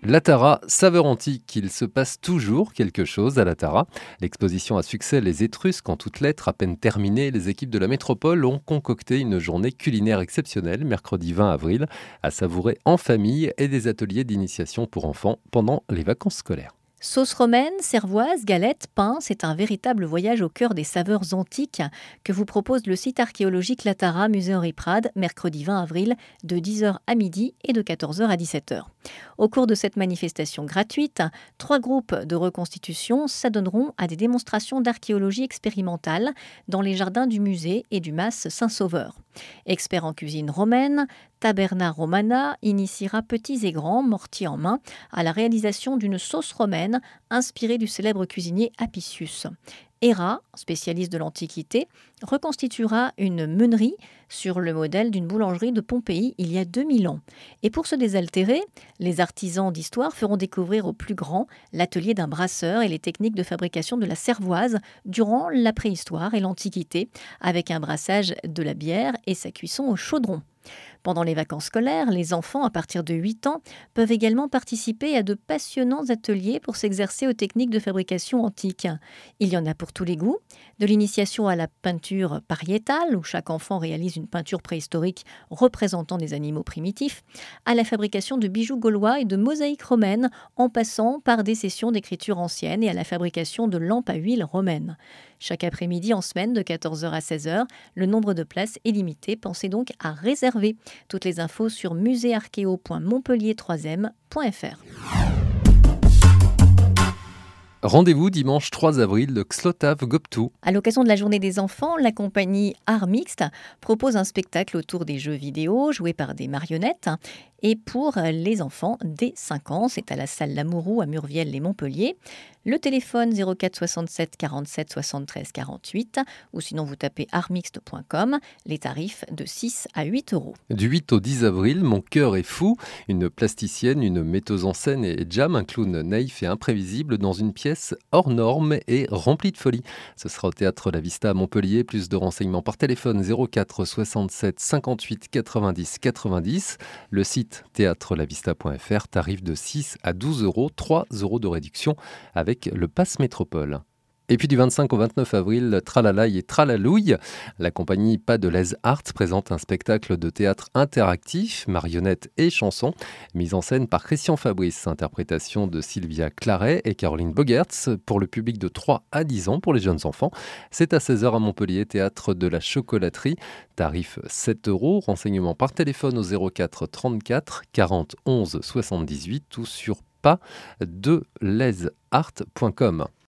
La Tara, saveur antique, il se passe toujours quelque chose à la Tara. L'exposition à succès Les Étrusques en toutes lettres, à peine terminée, les équipes de la métropole ont concocté une journée culinaire exceptionnelle, mercredi 20 avril, à savourer en famille et des ateliers d'initiation pour enfants pendant les vacances scolaires. Sauce romaine, cervoise, galettes, pain, c'est un véritable voyage au cœur des saveurs antiques que vous propose le site archéologique La Tara, musée Henri Prade, mercredi 20 avril, de 10h à midi et de 14h à 17h. Au cours de cette manifestation gratuite, 3 groupes de reconstitution s'adonneront à des démonstrations d'archéologie expérimentale dans les jardins du musée et du Mas Saint-Sauveur. Expert en cuisine romaine, Taberna Romana initiera petits et grands, mortier en main, à la réalisation d'une sauce romaine inspirée du célèbre cuisinier Apicius. Héra, spécialiste de l'Antiquité, reconstituera une meunerie sur le modèle d'une boulangerie de Pompéi il y a 2000 ans. Et pour se désaltérer, les artisans d'histoire feront découvrir aux plus grands l'atelier d'un brasseur et les techniques de fabrication de la cervoise durant la préhistoire et l'Antiquité, avec un brassage de la bière et sa cuisson au chaudron. Pendant les vacances scolaires, les enfants à partir de 8 ans peuvent également participer à de passionnants ateliers pour s'exercer aux techniques de fabrication antiques. Il y en a pour tous les goûts, de l'initiation à la peinture pariétale, où chaque enfant réalise une peinture préhistorique représentant des animaux primitifs, à la fabrication de bijoux gaulois et de mosaïques romaines, en passant par des sessions d'écriture ancienne et à la fabrication de lampes à huile romaines. Chaque après-midi en semaine de 14h à 16h, le nombre de places est limité, pensez donc à réserver. Toutes les infos sur muséarchéo.montpellier3m.fr. Rendez-vous dimanche 3 avril de Xlotav Goptu. À l'occasion de la journée des enfants, la compagnie Art Mixte propose un spectacle autour des jeux vidéo joués par des marionnettes. Et pour les enfants dès 5 ans, c'est à la salle Lamourou à Murviel-les-Montpellier. Le téléphone 04 67 47 73 48 ou sinon vous tapez artmixte.com. Les tarifs de 6 à 8 euros. Du 8 au 10 avril, Mon cœur est fou. Une plasticienne, une metteuse en scène et Jam, un clown naïf et imprévisible dans une pièce hors norme et remplie de folie. Ce sera au Théâtre La Vista à Montpellier. Plus de renseignements par téléphone 04 67 58 90 90. Le site théâtrelavista.fr, tarif de 6 à 12 euros, 3 euros de réduction avec le Pass Métropole. Et puis du 25 au 29 avril, Tralalaï et Tralalouille, la compagnie Pas de Les Art présente un spectacle de théâtre interactif, marionnettes et chansons, mise en scène par Christian Fabrice, interprétation de Sylvia Claret et Caroline Bogertz pour le public de 3 à 10 ans pour les jeunes enfants. C'est à 16h à Montpellier, théâtre de la Chocolaterie, tarif 7 euros, renseignements par téléphone au 04 34 40 11 78 ou sur pas de lesart.com.